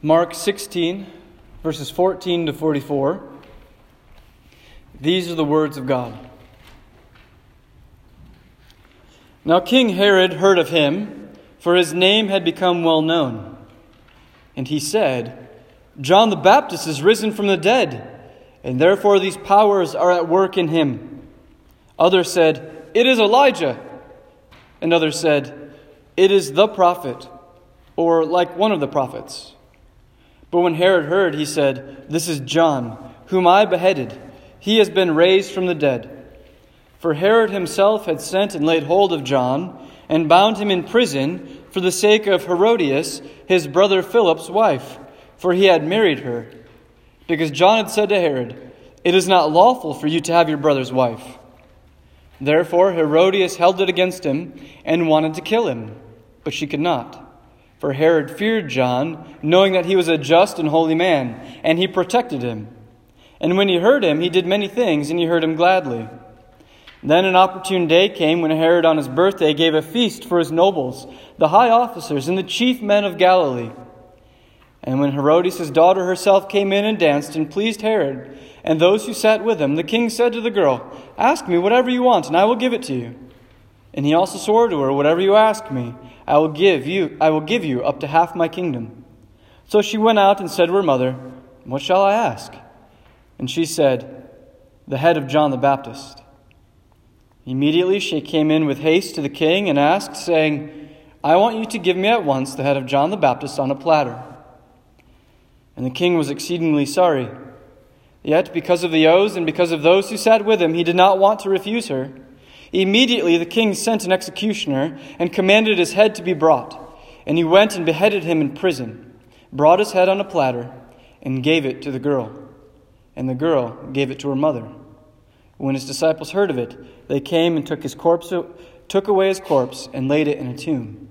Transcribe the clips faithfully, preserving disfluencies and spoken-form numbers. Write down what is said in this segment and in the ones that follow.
Mark sixteen, verses fourteen to forty-four. These are the words of God. Now King Herod heard of him, for his name had become well known. And he said, John the Baptist is risen from the dead, and therefore these powers are at work in him. Others said, It is Elijah. And others said, It is the prophet, or like one of the prophets. But when Herod heard, he said, This is John, whom I beheaded. He has been raised from the dead. For Herod himself had sent and laid hold of John, and bound him in prison for the sake of Herodias, his brother Philip's wife, for he had married her. Because John had said to Herod, It is not lawful for you to have your brother's wife. Therefore Herodias held it against him, and wanted to kill him, but she could not. For Herod feared John, knowing that he was a just and holy man, and he protected him. And when he heard him, he did many things, and he heard him gladly. Then an opportune day came when Herod on his birthday gave a feast for his nobles, the high officers, and the chief men of Galilee. And when Herodias' daughter herself came in and danced and pleased Herod and those who sat with him, the king said to the girl, Ask me whatever you want, and I will give it to you. And he also swore to her, Whatever you ask me, I will give you I will give you up to half my kingdom. So she went out and said to her mother, What shall I ask? And she said, The head of John the Baptist. Immediately she came in with haste to the king and asked, saying, I want you to give me at once the head of John the Baptist on a platter. And the king was exceedingly sorry. Yet because of the oaths and because of those who sat with him, he did not want to refuse her. Immediately the king sent an executioner and commanded his head to be brought. And he went and beheaded him in prison, brought his head on a platter, and gave it to the girl. And the girl gave it to her mother. When his disciples heard of it, they came and took his corpse, took away his corpse and laid it in a tomb.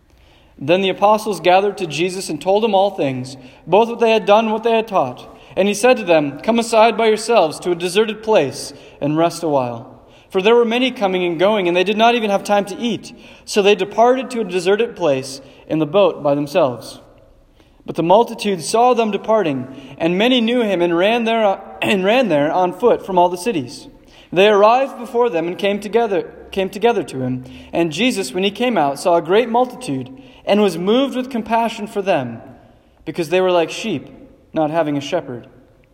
Then the apostles gathered to Jesus and told him all things, both what they had done and what they had taught. And he said to them, Come aside by yourselves to a deserted place and rest a while. For there were many coming and going, and they did not even have time to eat. So they departed to a deserted place in the boat by themselves. But the multitude saw them departing, and many knew him and ran there and ran there on foot from all the cities. They arrived before them and came together came together to him. And Jesus, when he came out, saw a great multitude, and was moved with compassion for them, because they were like sheep, not having a shepherd.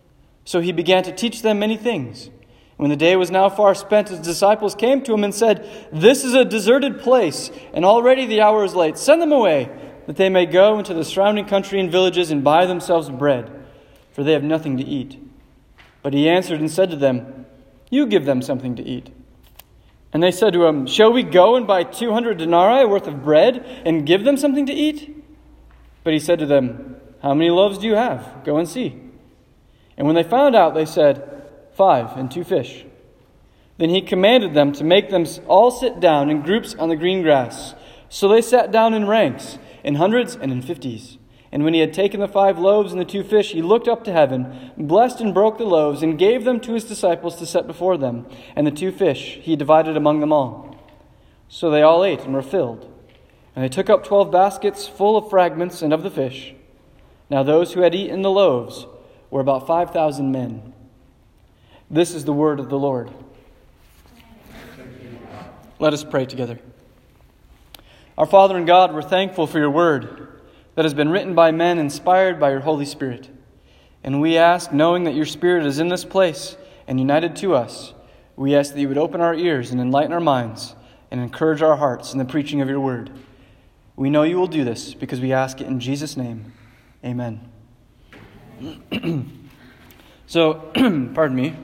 So he began to teach them many things. When the day was now far spent, his disciples came to him and said, This is a deserted place, and already the hour is late. Send them away, that they may go into the surrounding country and villages and buy themselves bread, for they have nothing to eat. But he answered and said to them, You give them something to eat. And they said to him, Shall we go and buy two hundred denarii worth of bread and give them something to eat? But he said to them, How many loaves do you have? Go and see. And when they found out, they said, Five and two fish. Then he commanded them to make them all sit down in groups on the green grass. So they sat down in ranks, in hundreds and in fifties. And when he had taken the five loaves and the two fish, he looked up to heaven, blessed and broke the loaves, and gave them to his disciples to set before them. And the two fish he divided among them all. So they all ate and were filled. And they took up twelve baskets full of fragments and of the fish. Now those who had eaten the loaves were about five thousand men. This is the word of the Lord. Let us pray together. Our Father and God, we're thankful for your word that has been written by men, inspired by your Holy Spirit. And we ask, knowing that your Spirit is in this place and united to us, we ask that you would open our ears and enlighten our minds and encourage our hearts in the preaching of your word. We know you will do this because we ask it in Jesus' name. Amen. So, pardon me.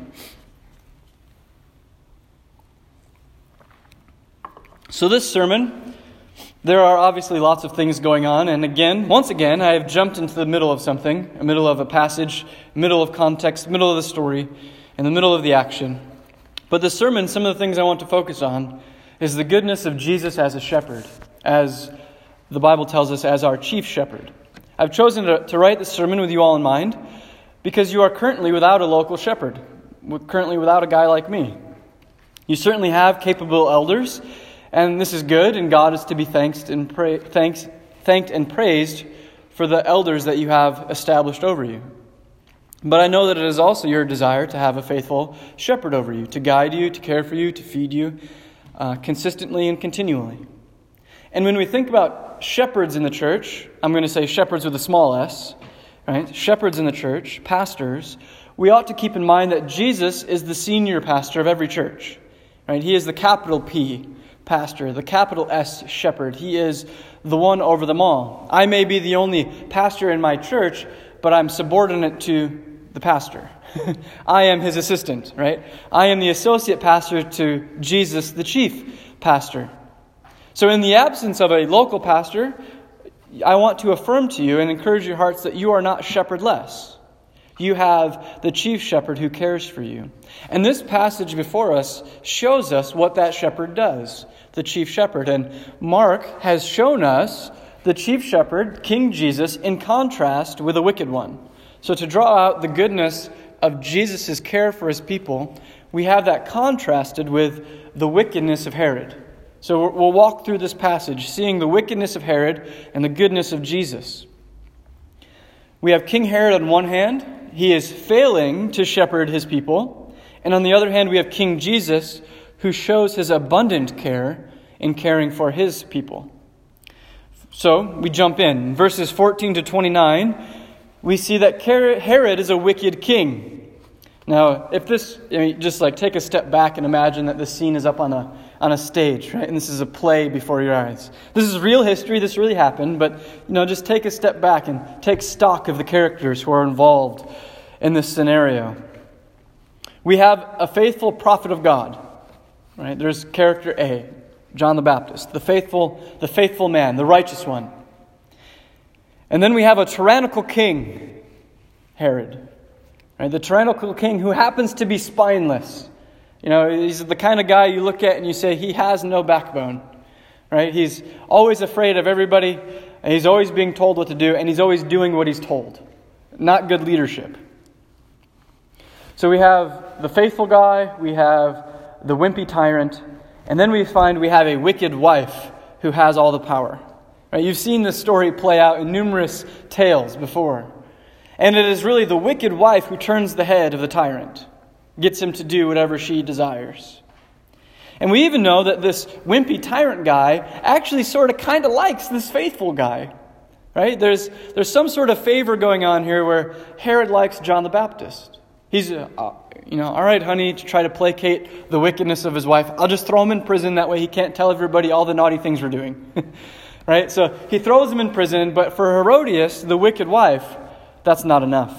So this sermon, there are obviously lots of things going on. And again, once again, I have jumped into the middle of something, the middle of a passage, middle of context, middle of the story, in the middle of the action. But the sermon, some of the things I want to focus on is the goodness of Jesus as a shepherd, as the Bible tells us, as our chief shepherd. I've chosen to, to write this sermon with you all in mind because you are currently without a local shepherd, currently without a guy like me. You certainly have capable elders, and this is good, and God is to be thanked and, pra- thanks, thanked and praised for the elders that you have established over you. But I know that it is also your desire to have a faithful shepherd over you, to guide you, to care for you, to feed you uh, consistently and continually. And when we think about shepherds in the church, I'm going to say shepherds with a small s, right? Shepherds in the church, pastors, we ought to keep in mind that Jesus is the senior pastor of every church, right? He is the capital P pastor, the capital S shepherd. He is the one over them all. I may be the only pastor in my church, but I'm subordinate to the pastor. I am his assistant, right? I am the associate pastor to Jesus, the chief pastor. So in the absence of a local pastor, I want to affirm to you and encourage your hearts that you are not shepherdless. You have the chief shepherd who cares for you. And this passage before us shows us what that shepherd does, the chief shepherd. And Mark has shown us the chief shepherd, King Jesus, in contrast with the wicked one. So to draw out the goodness of Jesus' care for his people, we have that contrasted with the wickedness of Herod. So we'll walk through this passage, seeing the wickedness of Herod and the goodness of Jesus. We have King Herod on one hand. He is failing to shepherd his people. And on the other hand, we have King Jesus, who shows his abundant care in caring for his people. So we jump in. Verses fourteen to twenty-nine, we see that Herod is a wicked king. Now, if this, I mean, just like take a step back and imagine that this scene is up on a on a stage, right? And this is a play before your eyes. This is real history. This really happened. But, you know, just take a step back and take stock of the characters who are involved in this scenario. We have a faithful prophet of God, right? There's character A, John the Baptist, the faithful, the faithful man, the righteous one. And then we have a tyrannical king, Herod, right? The tyrannical king who happens to be spineless. You know, he's the kind of guy you look at and you say, he has no backbone, right? He's always afraid of everybody, and he's always being told what to do, and he's always doing what he's told. Not good leadership. So we have the faithful guy, we have the wimpy tyrant, and then we find we have a wicked wife who has all the power. Right? You've seen this story play out in numerous tales before. And it is really the wicked wife who turns the head of the tyrant, gets him to do whatever she desires. And we even know that this wimpy tyrant guy actually sort of kind of likes this faithful guy. Right? There's, there's some sort of favor going on here where Herod likes John the Baptist. He's, uh, you know, all right, honey, to try to placate the wickedness of his wife, I'll just throw him in prison. That way he can't tell everybody all the naughty things we're doing. Right? So he throws him in prison, but for Herodias, the wicked wife, that's not enough.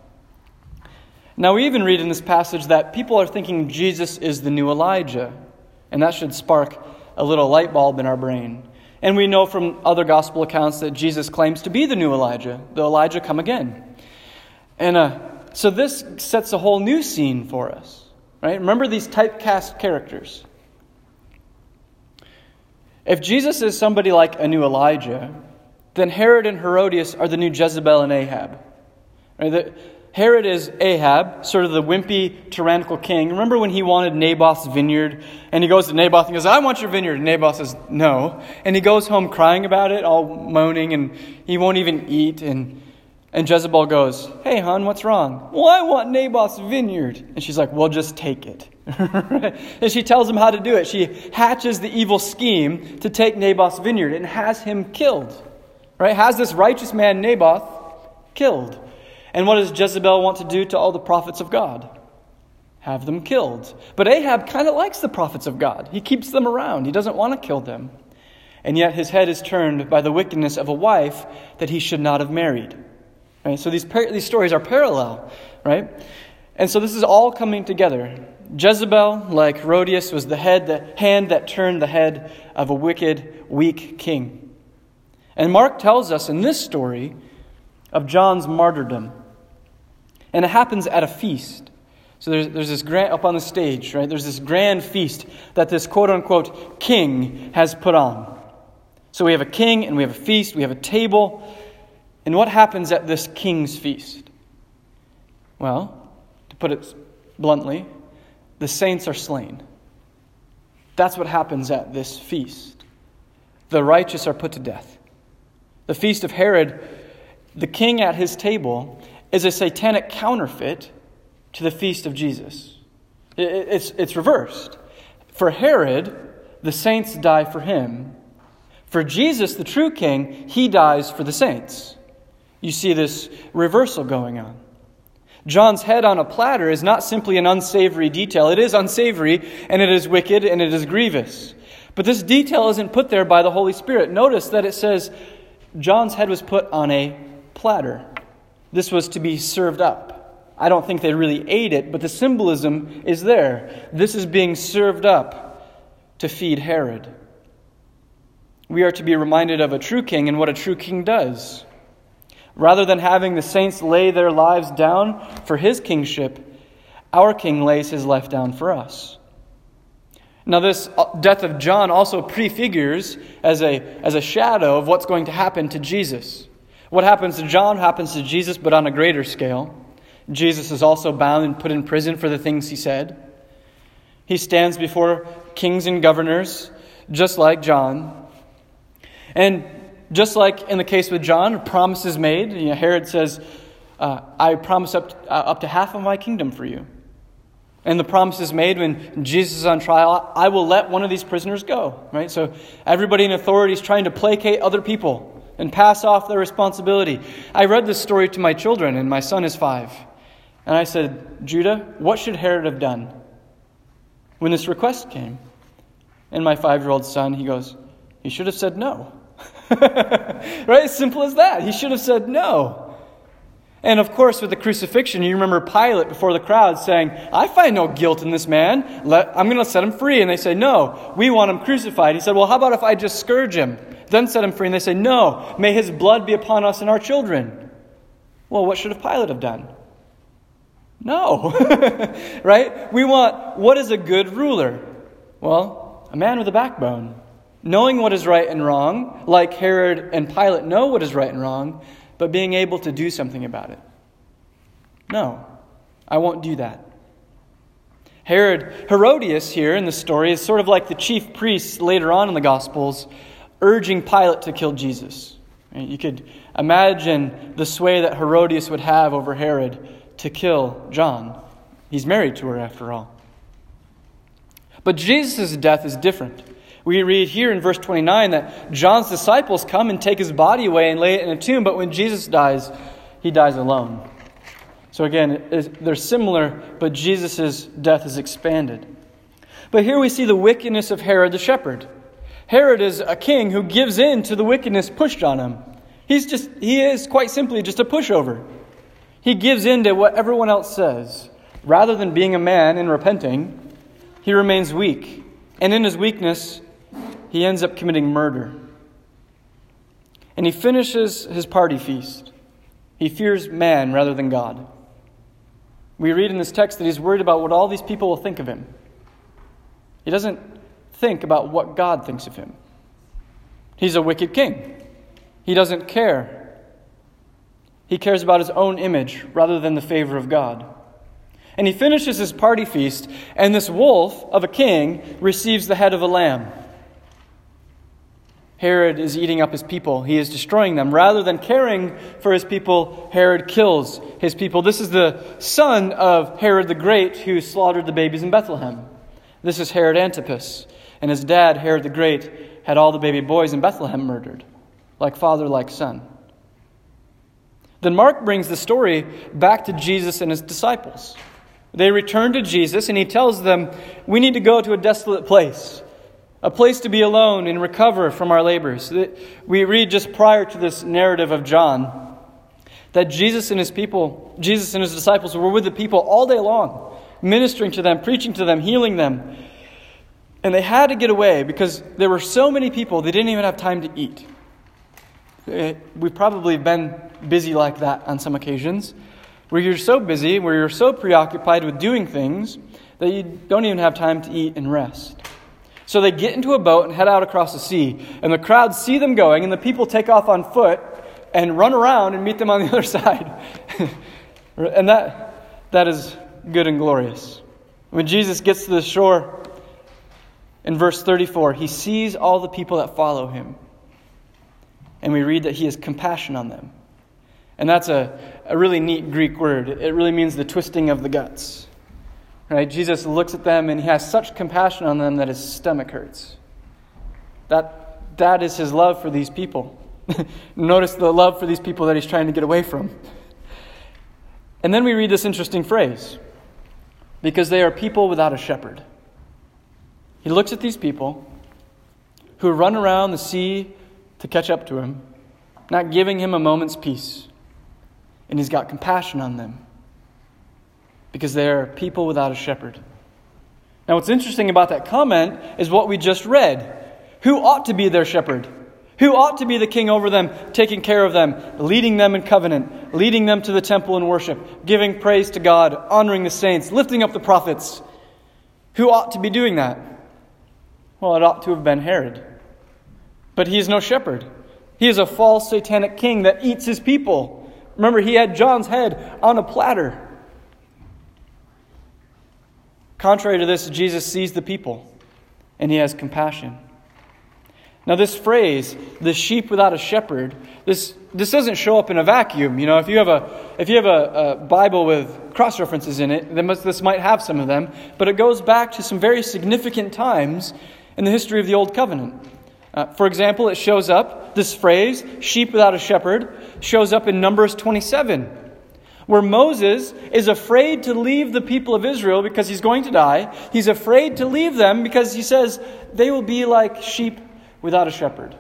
Now we even read in this passage that people are thinking Jesus is the new Elijah. And that should spark a little light bulb in our brain. And we know from other gospel accounts that Jesus claims to be the new Elijah, the Elijah come again. And uh, so this sets a whole new scene for us. Right? Remember these typecast characters. If Jesus is somebody like a new Elijah, then Herod and Herodias are the new Jezebel and Ahab. Right? The, Herod is Ahab, sort of the wimpy, tyrannical king. Remember when he wanted Naboth's vineyard? And he goes to Naboth and goes, I want your vineyard. And Naboth says, no. And he goes home crying about it, all moaning, and he won't even eat. And, and Jezebel goes, hey, hon, what's wrong? Well, I want Naboth's vineyard. And she's like, well, just take it. And she tells him how to do it. She hatches the evil scheme to take Naboth's vineyard and has him killed. Right? Has this righteous man, Naboth, killed. And what does Jezebel want to do to all the prophets of God? Have them killed. But Ahab kind of likes the prophets of God. He keeps them around. He doesn't want to kill them. And yet his head is turned by the wickedness of a wife that he should not have married. Right? So these par- these stories are parallel, right? And so this is all coming together. Jezebel, like Herodias, was the head, the hand that turned the head of a wicked, weak king. And Mark tells us in this story of John's martyrdom. And it happens at a feast. So there's, there's this grand, up on the stage, right? There's this grand feast that this quote-unquote king has put on. So we have a king and we have a feast, we have a table. And what happens at this king's feast? Well, to put it bluntly, the saints are slain. That's what happens at this feast. The righteous are put to death. The feast of Herod the king at his table is a satanic counterfeit to the feast of Jesus. It's, it's reversed. For Herod, the saints die for him. For Jesus, the true king, he dies for the saints. You see this reversal going on. John's head on a platter is not simply an unsavory detail. It is unsavory, and it is wicked, and it is grievous. But this detail isn't put there by the Holy Spirit. Notice that it says John's head was put on a platter. This was to be served up. I don't think they really ate it, but the symbolism is there. This is being served up to feed Herod. We are to be reminded of a true king and what a true king does. Rather than having the saints lay their lives down for his kingship, our king lays his life down for us. Now, this death of John also prefigures as a, as a shadow of what's going to happen to Jesus. What happens to John happens to Jesus, but on a greater scale. Jesus is also bound and put in prison for the things he said. He stands before kings and governors, just like John. And just like in the case with John, a promise is made. You know, Herod says, uh, I promise up to, uh, up to half of my kingdom for you. And the promise is made when Jesus is on trial, I will let one of these prisoners go. Right? So everybody in authority is trying to placate other people and pass off their responsibility. I read this story to my children, and my son is five. And I said, Judah, what should Herod have done when this request came? And my five-year-old son, he goes, he should have said no. Right? As simple as that. He should have said no. And of course, with the crucifixion, you remember Pilate before the crowd saying, I find no guilt in this man. Let, I'm going to set him free. And they say, no, we want him crucified. He said, well, how about if I just scourge him, then set him free? And they say, no, may his blood be upon us and our children. Well, what should have Pilate have done? No. Right? We want, what is a good ruler? Well, a man with a backbone. Knowing what is right and wrong, like Herod and Pilate know what is right and wrong, but being able to do something about it. No, I won't do that. Herod, Herodias here in the story is sort of like the chief priests later on in the Gospels urging Pilate to kill Jesus. You could imagine the sway that Herodias would have over Herod to kill John. He's married to her after all. But Jesus' death is different. We read here in verse twenty-nine that John's disciples come and take his body away and lay it in a tomb, but when Jesus dies, he dies alone. So again, they're similar, but Jesus' death is expanded. But here we see the wickedness of Herod the shepherd. Herod is a king who gives in to the wickedness pushed on him. He's just, he is quite simply just a pushover. He gives in to what everyone else says. Rather than being a man and repenting, he remains weak. And in his weakness, he ends up committing murder. And he finishes his party feast. He fears man rather than God. We read in this text that he's worried about what all these people will think of him. He doesn't think about what God thinks of him. He's a wicked king. He doesn't care. He cares about his own image rather than the favor of God. And he finishes his party feast, and this wolf of a king receives the head of a lamb. Herod is eating up his people. He is destroying them. Rather than caring for his people, Herod kills his people. This is the son of Herod the Great who slaughtered the babies in Bethlehem. This is Herod Antipas. And his dad, Herod the Great, had all the baby boys in Bethlehem murdered. Like father, like son. Then Mark brings the story back to Jesus and his disciples. They return to Jesus and he tells them, we need to go to a desolate place. A place to be alone and recover from our labors. We read just prior to this narrative of John that Jesus and his people, Jesus and his disciples were with the people all day long, ministering to them, preaching to them, healing them. And they had to get away because there were so many people they didn't even have time to eat. We've probably been busy like that on some occasions, where you're so busy, where you're so preoccupied with doing things that you don't even have time to eat and rest. So they get into a boat and head out across the sea. And the crowd see them going, and the people take off on foot and run around and meet them on the other side. And that that is good and glorious. When Jesus gets to the shore, in verse thirty-four, he sees all the people that follow him. And we read that he has compassion on them. And that's a, a really neat Greek word. It really means the twisting of the guts. Right? Jesus looks at them and he has such compassion on them that his stomach hurts. That, that is his love for these people. Notice the love for these people that he's trying to get away from. And then we read this interesting phrase, because they are people without a shepherd. He looks at these people who run around the sea to catch up to him, not giving him a moment's peace. And he's got compassion on them because they are people without a shepherd. Now what's interesting about that comment is what we just read. Who ought to be their shepherd? Who ought to be the king over them, taking care of them, leading them in covenant, leading them to the temple in worship, giving praise to God, honoring the saints, lifting up the prophets? Who ought to be doing that? Well, it ought to have been Herod. But he is no shepherd. He is a false satanic king that eats his people. Remember, he had John's head on a platter. Contrary to this, Jesus sees the people and he has compassion. Now this phrase, the sheep without a shepherd, this this doesn't show up in a vacuum. You know, if you have a if you have a, a Bible with cross references in it, then this might have some of them. But it goes back to some very significant times in the history of the Old Covenant. Uh, for example, it shows up, this phrase, sheep without a shepherd, shows up in Numbers twenty-seven, where Moses is afraid to leave the people of Israel because he's going to die. He's afraid to leave them because he says they will be like sheep without a shepherd.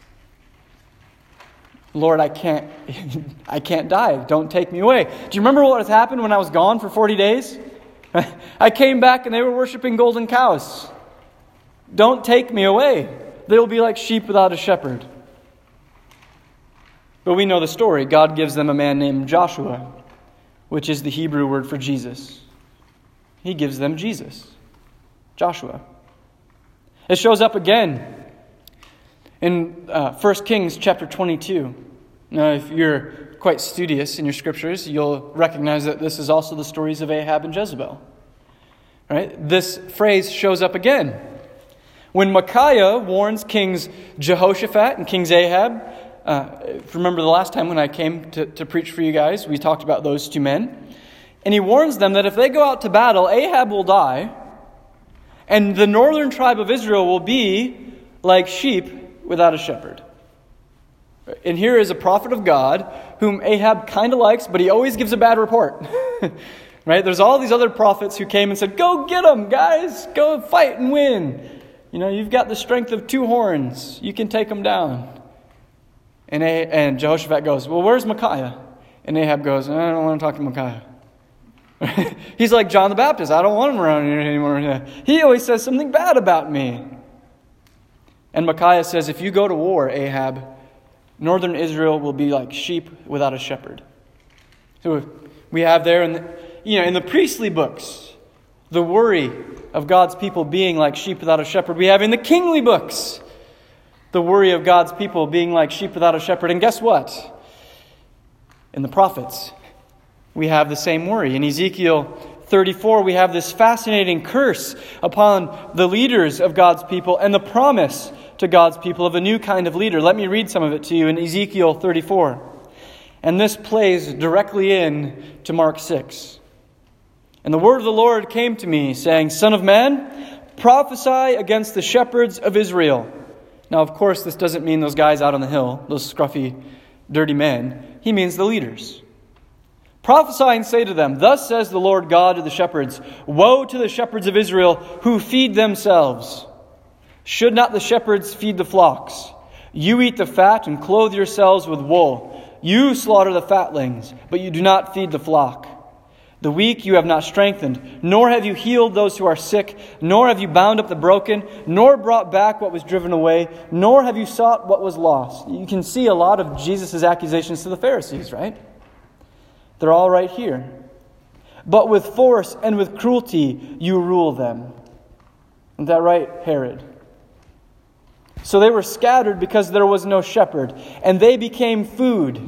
Lord, I can't, I can't die. Don't take me away. Do you remember what has happened when I was gone for forty days? I came back and they were worshiping golden cows. Don't take me away. They will be like sheep without a shepherd. But we know the story. God gives them a man named Joshua, which is the Hebrew word for Jesus. He gives them Jesus, Joshua. It shows up again in uh, First Kings chapter twenty-two. Now, if you're quite studious in your scriptures, you'll recognize that this is also the stories of Ahab and Jezebel. Right? This phrase shows up again. When Micaiah warns Kings Jehoshaphat and Kings Ahab, uh, remember the last time when I came to, to preach for you guys, we talked about those two men. And he warns them that if they go out to battle, Ahab will die, and the northern tribe of Israel will be like sheep without a shepherd. And here is a prophet of God whom Ahab kind of likes, but he always gives a bad report. Right? There's all these other prophets who came and said, go get them, guys. Go fight and win. You know, you've got the strength of two horns. You can take them down. And, ah- and Jehoshaphat goes, well, where's Micaiah? And Ahab goes, I don't want to talk to Micaiah. He's like John the Baptist. I don't want him around here anymore. He always says something bad about me. And Micaiah says, if you go to war, Ahab, northern Israel will be like sheep without a shepherd. So we have there in the, you know, in the priestly books, the worry of God's people being like sheep without a shepherd. We have in the kingly books, the worry of God's people being like sheep without a shepherd. And guess what? In the prophets, we have the same worry. In Ezekiel thirty-four, we have this fascinating curse upon the leaders of God's people and the promise to God's people of a new kind of leader. Let me read some of it to you in Ezekiel thirty-four. And this plays directly in to Mark six. And the word of the Lord came to me, saying, Son of man, prophesy against the shepherds of Israel. Now, of course, this doesn't mean those guys out on the hill, those scruffy, dirty men. He means the leaders. Prophesy and say to them, Thus says the Lord God to the shepherds, Woe to the shepherds of Israel who feed themselves. Should not the shepherds feed the flocks? You eat the fat and clothe yourselves with wool. You slaughter the fatlings, but you do not feed the flock. The weak you have not strengthened, nor have you healed those who are sick, nor have you bound up the broken, nor brought back what was driven away, nor have you sought what was lost. You can see a lot of Jesus' accusations to the Pharisees, right? They're all right here. But with force and with cruelty you rule them. Isn't that right, Herod? So they were scattered because there was no shepherd, and they became food.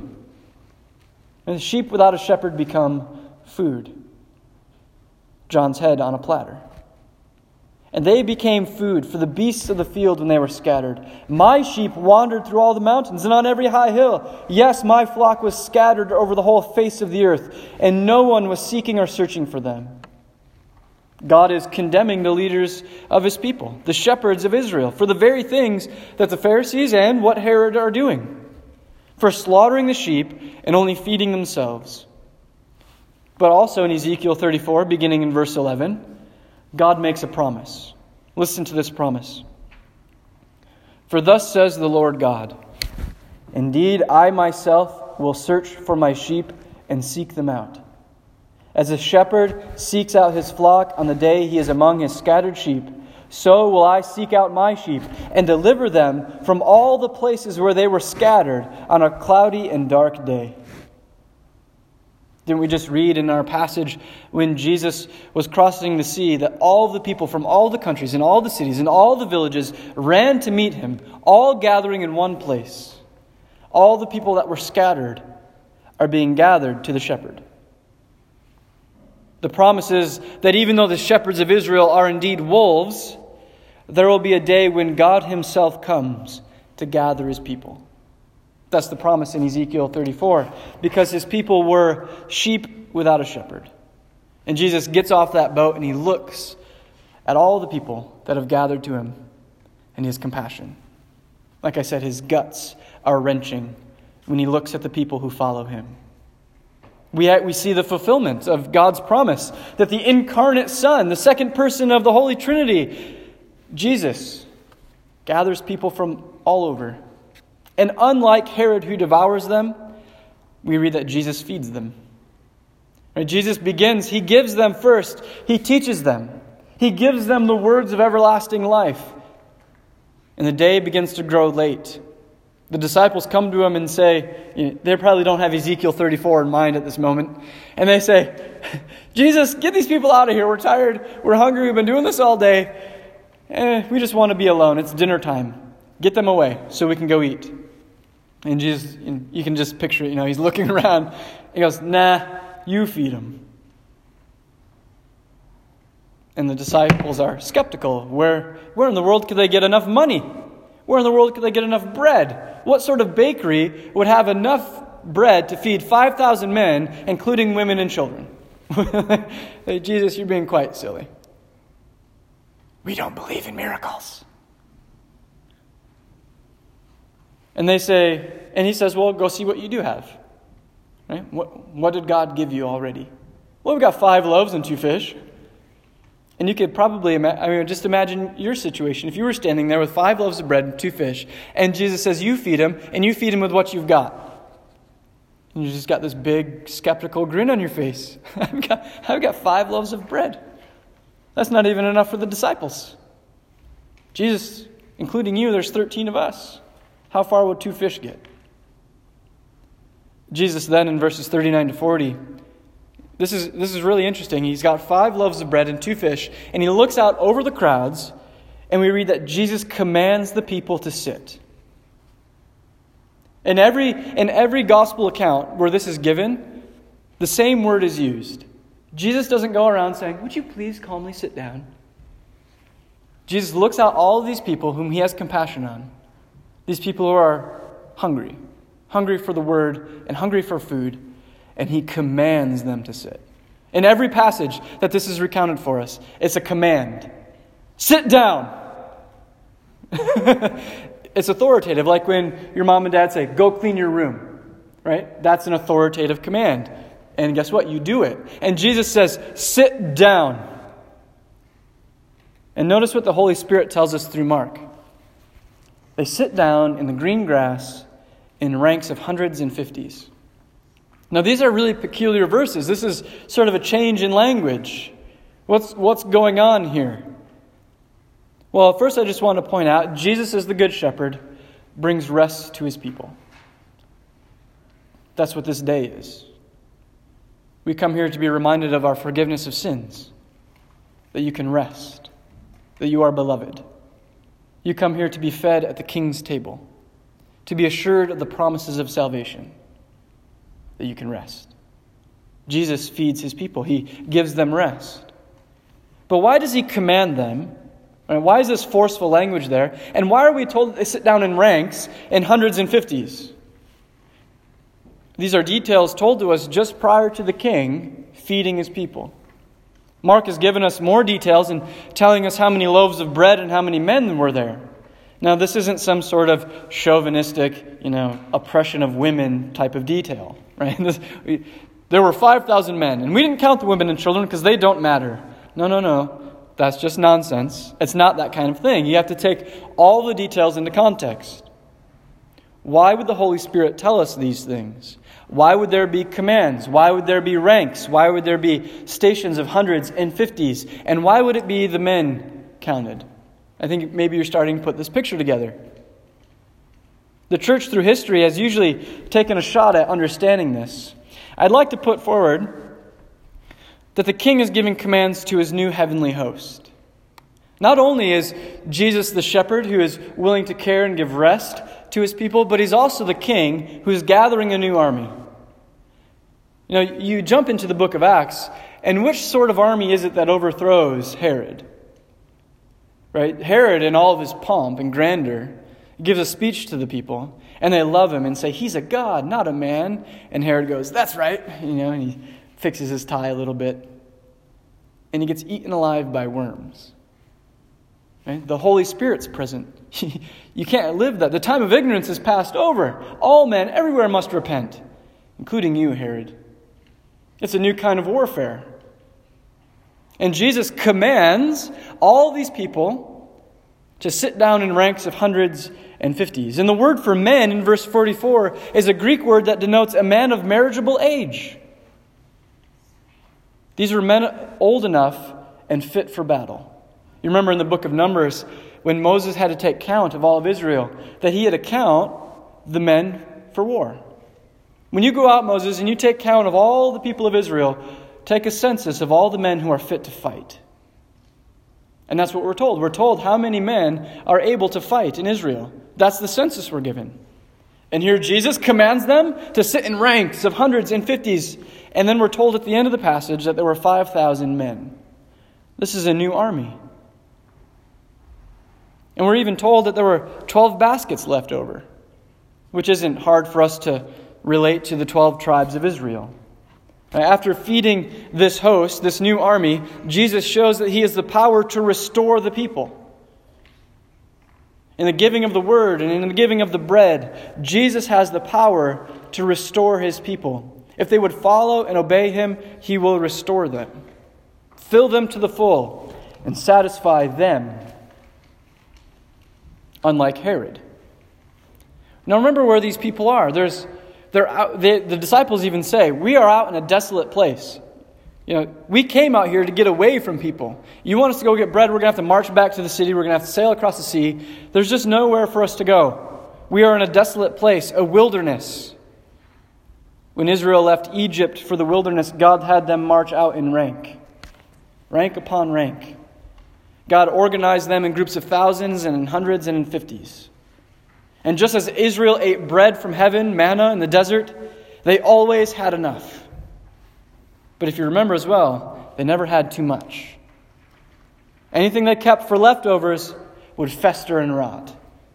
And the sheep without a shepherd become food. John's head on a platter. And they became food for the beasts of the field when they were scattered. My sheep wandered through all the mountains and on every high hill. Yes, my flock was scattered over the whole face of the earth, and no one was seeking or searching for them. God is condemning the leaders of his people, the shepherds of Israel, for the very things that the Pharisees and what Herod are doing, for slaughtering the sheep and only feeding themselves. But also in Ezekiel thirty-four, beginning in verse eleven, God makes a promise. Listen to this promise. For thus says the Lord God, indeed, I myself will search for my sheep and seek them out. As a shepherd seeks out his flock on the day he is among his scattered sheep, so will I seek out my sheep and deliver them from all the places where they were scattered on a cloudy and dark day. Didn't we just read in our passage when Jesus was crossing the sea that all the people from all the countries and all the cities and all the villages ran to meet him, all gathering in one place. All the people that were scattered are being gathered to the shepherd. The promise is that even though the shepherds of Israel are indeed wolves, there will be a day when God himself comes to gather his people. That's the promise in Ezekiel thirty-four, because his people were sheep without a shepherd. And Jesus gets off that boat and he looks at all the people that have gathered to him, and he has compassion. Like I said, his guts are wrenching when he looks at the people who follow him. We, we see the fulfillment of God's promise that the incarnate Son, the second person of the Holy Trinity, Jesus, gathers people from all over. And unlike Herod who devours them, we read that Jesus feeds them. Right? Jesus begins, he gives them first. He teaches them. He gives them the words of everlasting life. And the day begins to grow late. The disciples come to him and say, you know, they probably don't have Ezekiel thirty-four in mind at this moment. And they say, Jesus, get these people out of here. We're tired. We're hungry. We've been doing this all day. Eh, we just want to be alone. It's dinner time. Get them away so we can go eat. And Jesus, you can just picture it, you know, he's looking around. He goes, nah, you feed them. And the disciples are skeptical. Where, where in the world could they get enough money? Where in the world could they get enough bread? What sort of bakery would have enough bread to feed five thousand men, including women and children? Hey, Jesus, you're being quite silly. We don't believe in miracles. And they say, and he says, well, go see what you do have. Right? What, what did God give you already? Well, we've got five loaves and two fish. And you could probably, ima- I mean, just imagine your situation. If you were standing there with five loaves of bread and two fish, and Jesus says, you feed him, and you feed him with what you've got. And you just got this big, skeptical grin on your face. I've got, I've got five loaves of bread. That's not even enough for the disciples. Jesus, including you, there's thirteen of us. How far would two fish get? Jesus then in verses thirty-nine to forty, this is this is really interesting. He's got five loaves of bread and two fish, and he looks out over the crowds, and we read that Jesus commands the people to sit. In every, in every gospel account where this is given, the same word is used. Jesus doesn't go around saying, would you please calmly sit down? Jesus looks out all of these people whom he has compassion on. These people who are hungry, hungry for the word and hungry for food, and he commands them to sit. In every passage that this is recounted for us, it's a command. Sit down! It's authoritative, like when your mom and dad say, go clean your room, right? That's an authoritative command. And guess what? You do it. And Jesus says, sit down. And notice what the Holy Spirit tells us through Mark. They sit down in the green grass in ranks of hundreds and fifties. Now, these are really peculiar verses. This is sort of a change in language. What's, what's going on here? Well, first I just want to point out, Jesus as the Good Shepherd brings rest to his people. That's what this day is. We come here to be reminded of our forgiveness of sins, that you can rest, that you are beloved. You come here to be fed at the King's table, to be assured of the promises of salvation, that you can rest. Jesus feeds his people. He gives them rest. But why does he command them Right? Why is this forceful language there? And why are we told that they sit down in ranks in hundreds and fifties? These are details told to us just prior to the king feeding his people. Mark has given us more details in telling us how many loaves of bread and how many men were there. Now, this isn't some sort of chauvinistic, you know, oppression of women type of detail, right? This, we, there were five thousand men, and we didn't count the women and children because they don't matter. No, no, no. That's just nonsense. It's not that kind of thing. You have to take all the details into context. Why would the Holy Spirit tell us these things? Why would there be commands? Why would there be ranks? Why would there be stations of hundreds and fifties? And why would it be the men counted? I think maybe you're starting to put this picture together. The church through history has usually taken a shot at understanding this. I'd like to put forward that the king is giving commands to his new heavenly host. Not only is Jesus the shepherd who is willing to care and give rest to his people, but he's also the king who is gathering a new army. You know, you jump into the book of Acts, and which sort of army is it that overthrows Herod? Right? Herod, in all of his pomp and grandeur, gives a speech to the people, and they love him and say, he's a god, not a man. And Herod goes, that's right. You know, and he fixes his tie a little bit, and he gets eaten alive by worms. Right? The Holy Spirit's present. You can't live that. The time of ignorance is passed over. All men everywhere must repent, including you, Herod. It's a new kind of warfare. And Jesus commands all these people to sit down in ranks of hundreds and fifties. And the word for men in verse forty-four is a Greek word that denotes a man of marriageable age. These were men old enough and fit for battle. You remember in the book of Numbers, when Moses had to take count of all of Israel, that he had to count the men for war. When you go out, Moses, and you take count of all the people of Israel, take a census of all the men who are fit to fight. And that's what we're told. We're told how many men are able to fight in Israel. That's the census we're given. And here Jesus commands them to sit in ranks of hundreds and fifties. And then we're told at the end of the passage that there were five thousand men. This is a new army. And we're even told that there were twelve baskets left over, which isn't hard for us to relate to the twelve tribes of Israel. After feeding this host, this new army, Jesus shows that he has the power to restore the people. In the giving of the word and in the giving of the bread, Jesus has the power to restore his people. If they would follow and obey him, he will restore them, fill them to the full, and satisfy them, unlike Herod. Now remember where these people are. There's They're out, they, the disciples even say, we are out in a desolate place. You know, we came out here to get away from people. You want us to go get bread, we're going to have to march back to the city. We're going to have to sail across the sea. There's just nowhere for us to go. We are in a desolate place, a wilderness. When Israel left Egypt for the wilderness, God had them march out in rank. Rank upon rank. God organized them in groups of thousands and in hundreds and in fifties. And just as Israel ate bread from heaven, manna in the desert, they always had enough. But if you remember as well, they never had too much. Anything they kept for leftovers would fester and rot.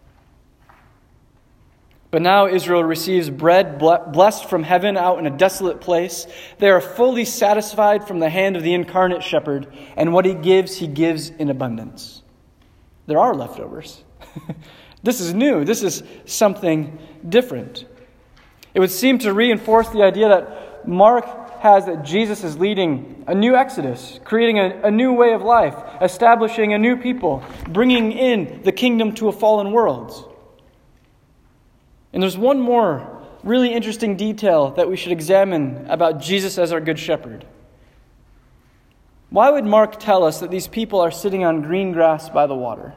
But now Israel receives bread blessed from heaven out in a desolate place. They are fully satisfied from the hand of the incarnate shepherd, and what he gives, he gives in abundance. There are leftovers. This is new. This is something different. It would seem to reinforce the idea that Mark has that Jesus is leading a new exodus, creating a, a new way of life, establishing a new people, bringing in the kingdom to a fallen world. And there's one more really interesting detail that we should examine about Jesus as our good shepherd. Why would Mark tell us that these people are sitting on green grass by the water?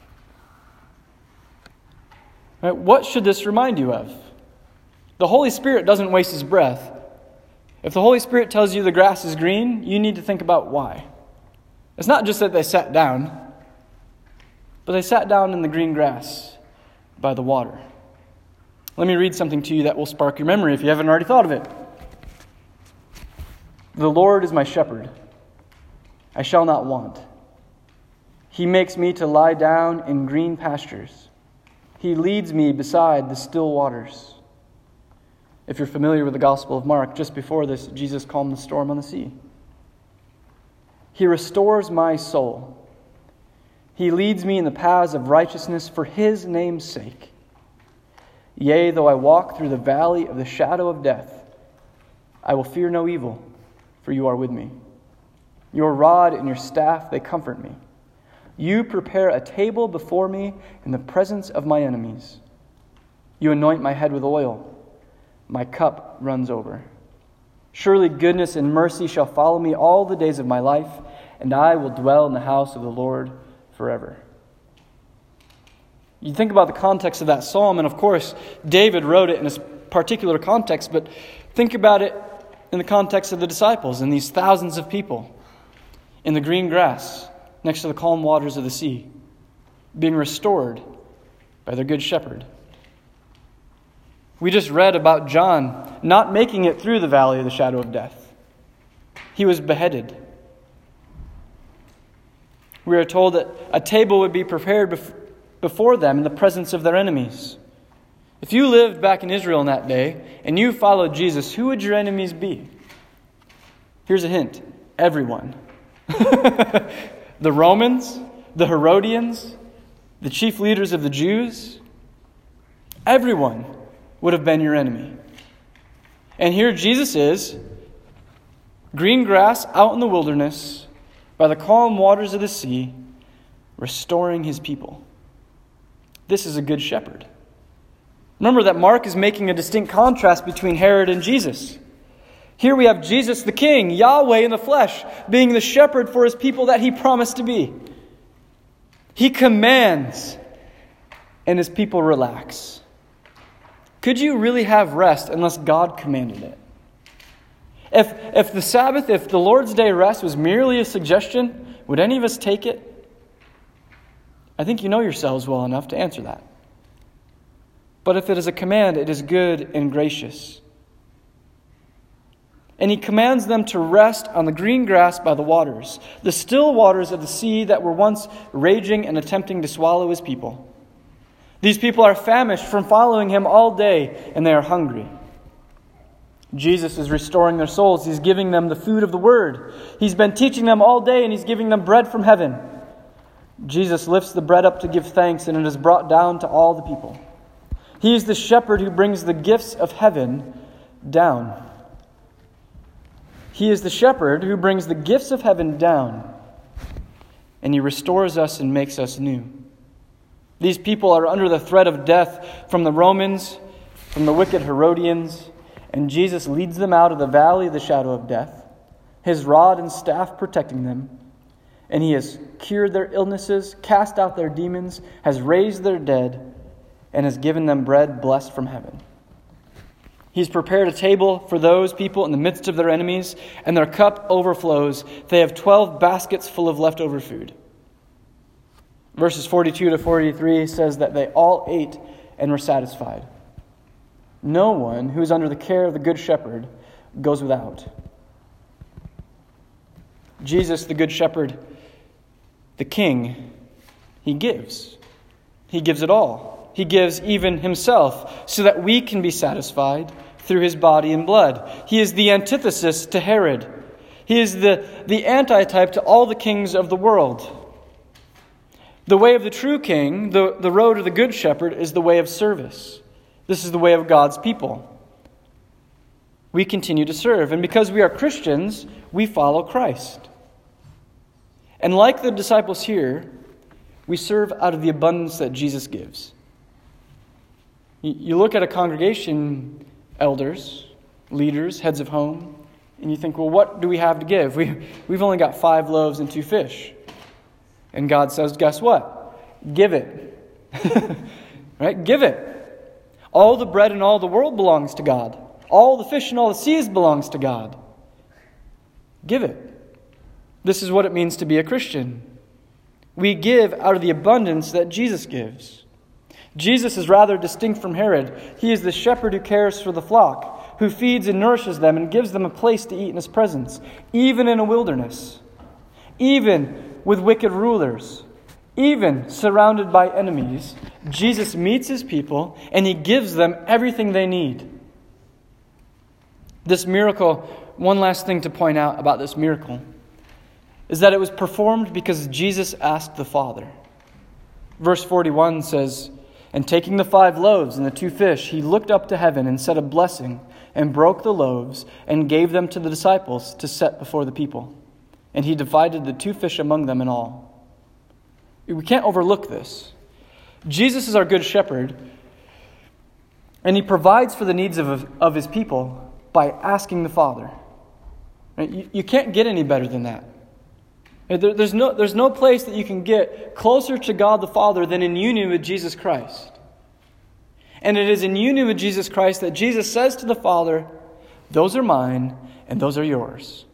Right, what should this remind you of? The Holy Spirit doesn't waste his breath. If the Holy Spirit tells you the grass is green, you need to think about why. It's not just that they sat down, but they sat down in the green grass by the water. Let me read something to you that will spark your memory if you haven't already thought of it. The Lord is my shepherd. I shall not want. He makes me to lie down in green pastures. He leads me beside the still waters. If you're familiar with the Gospel of Mark, just before this, Jesus calmed the storm on the sea. He restores my soul. He leads me in the paths of righteousness for his name's sake. Yea, though I walk through the valley of the shadow of death, I will fear no evil, for you are with me. Your rod and your staff, they comfort me. You prepare a table before me in the presence of my enemies. You anoint my head with oil. My cup runs over. Surely goodness and mercy shall follow me all the days of my life, and I will dwell in the house of the Lord forever. You think about the context of that psalm, and of course, David wrote it in a particular context, but think about it in the context of the disciples and these thousands of people in the green grass next to the calm waters of the sea, being restored by their good shepherd. We just read about John not making it through the valley of the shadow of death. He was beheaded. We are told that a table would be prepared bef- before them in the presence of their enemies. If you lived back in Israel in that day and you followed Jesus, who would your enemies be? Here's a hint. Everyone. The Romans, the Herodians, the chief leaders of the Jews, everyone would have been your enemy. And here Jesus is, green grass out in the wilderness, by the calm waters of the sea, restoring his people. This is a good shepherd. Remember that Mark is making a distinct contrast between Herod and Jesus. Here we have Jesus the King, Yahweh in the flesh, being the shepherd for his people that he promised to be. He commands, and his people relax. Could you really have rest unless God commanded it? If, if the Sabbath, if the Lord's Day rest was merely a suggestion, would any of us take it? I think you know yourselves well enough to answer that. But if it is a command, it is good and gracious. And he commands them to rest on the green grass by the waters, the still waters of the sea that were once raging and attempting to swallow his people. These people are famished from following him all day, and they are hungry. Jesus is restoring their souls. He's giving them the food of the word. He's been teaching them all day, and he's giving them bread from heaven. Jesus lifts the bread up to give thanks, and it is brought down to all the people. He is the shepherd who brings the gifts of heaven down. He is the shepherd who brings the gifts of heaven down, and he restores us and makes us new. These people are under the threat of death from the Romans, from the wicked Herodians, and Jesus leads them out of the valley of the shadow of death, his rod and staff protecting them, and he has cured their illnesses, cast out their demons, has raised their dead, and has given them bread blessed from heaven. He's prepared a table for those people in the midst of their enemies, and their cup overflows. They have twelve baskets full of leftover food. Verses forty-two to forty-three says that they all ate and were satisfied. No one who is under the care of the Good Shepherd goes without. Jesus, the Good Shepherd, the King, he gives. He gives it all. He gives even himself so that we can be satisfied through his body and blood. He is the antithesis to Herod. He is the, the antitype to all the kings of the world. The way of the true king, the, the road of the Good Shepherd, is the way of service. This is the way of God's people. We continue to serve, and because we are Christians, we follow Christ. And like the disciples here, we serve out of the abundance that Jesus gives. You look at a congregation, elders, leaders, heads of home, and you think, well, what do we have to give? We, we've only got five loaves and two fish. And God says, guess what? Give it. Right? Give it. All the bread in all the world belongs to God. All the fish in all the seas belongs to God. Give it. This is what it means to be a Christian. We give out of the abundance that Jesus gives. Jesus is rather distinct from Herod. He is the shepherd who cares for the flock, who feeds and nourishes them and gives them a place to eat in his presence, even in a wilderness, even with wicked rulers, Even surrounded by enemies, Jesus meets his people and he gives them everything they need. This miracle, one last thing to point out about this miracle, is that it was performed because Jesus asked the Father. Verse forty-one says, "And taking the five loaves and the two fish, he looked up to heaven and said a blessing, and broke the loaves, and gave them to the disciples to set before the people. And he divided the two fish among them in all." We can't overlook this. Jesus is our good shepherd, and he provides for the needs of, of his people by asking the Father. Right? You, you can't get any better than that. There, there's, no, there's no place that you can get closer to God the Father than in union with Jesus Christ. And it is in union with Jesus Christ that Jesus says to the Father, "Those are mine, and those are yours."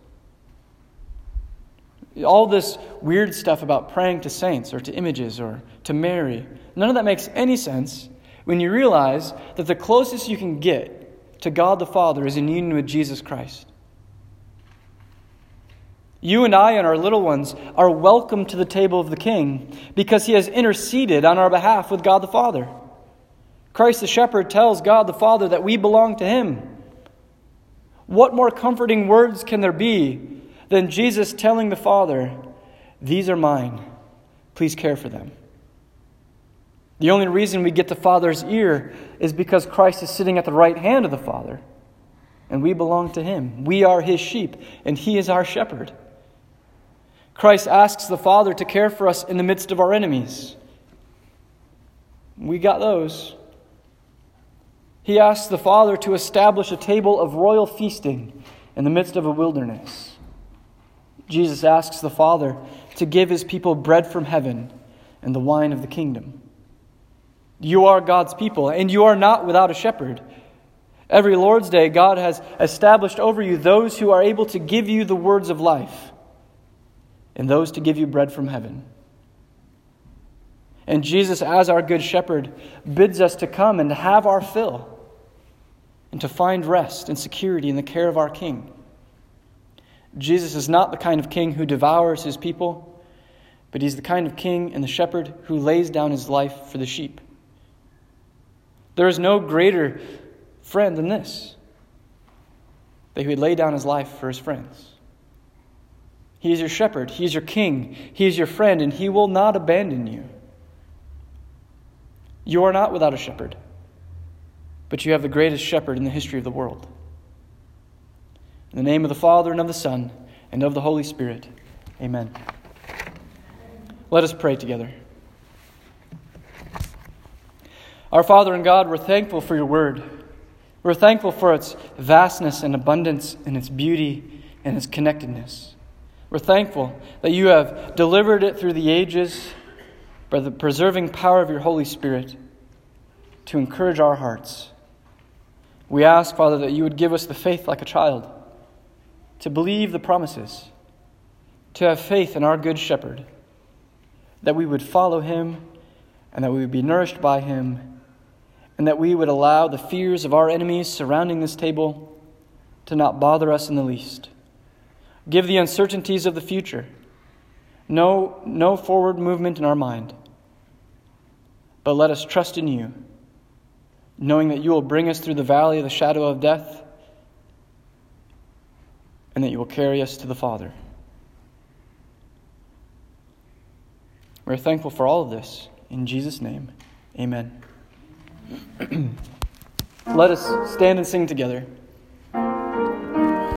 All this weird stuff about praying to saints or to images or to Mary, none of that makes any sense when you realize that the closest you can get to God the Father is in union with Jesus Christ. You and I and our little ones are welcome to the table of the King because he has interceded on our behalf with God the Father. Christ the shepherd tells God the Father that we belong to him. What more comforting words can there be than Jesus telling the Father, "These are mine. Please care for them." The only reason we get the Father's ear is because Christ is sitting at the right hand of the Father, and we belong to him. We are his sheep, and he is our shepherd. Christ asks the Father to care for us in the midst of our enemies. We got those. He asks the Father to establish a table of royal feasting in the midst of a wilderness. Jesus asks the Father to give his people bread from heaven and the wine of the kingdom. You are God's people, and you are not without a shepherd. Every Lord's Day, God has established over you those who are able to give you the words of life, and those to give you bread from heaven. And Jesus, as our good shepherd, bids us to come and to have our fill, and to find rest and security in the care of our King. Jesus is not the kind of king who devours his people, but he's the kind of king and the shepherd who lays down his life for the sheep. There is no greater friend than this, that he would lay down his life for his friends. He is your shepherd, he is your king, he is your friend, and he will not abandon you. You are not without a shepherd, but you have the greatest shepherd in the history of the world. In the name of the Father, and of the Son, and of the Holy Spirit. Amen. Let us pray together. Our Father and God, we're thankful for your word. We're thankful for its vastness and abundance and its beauty and its connectedness. We're thankful that you have delivered it through the ages by the preserving power of your Holy Spirit to encourage our hearts. We ask, Father, that you would give us the faith like a child, to believe the promises, to have faith in our good shepherd, that we would follow him, and that we would be nourished by him, and that we would allow the fears of our enemies surrounding this table to not bother us in the least. Give the uncertainties of the future no, no forward movement in our mind, but let us trust in you, knowing that you will bring us through the valley of the shadow of death, and that you will carry us to the Father. We're thankful for all of this. In Jesus' name, amen. Let us stand and sing together.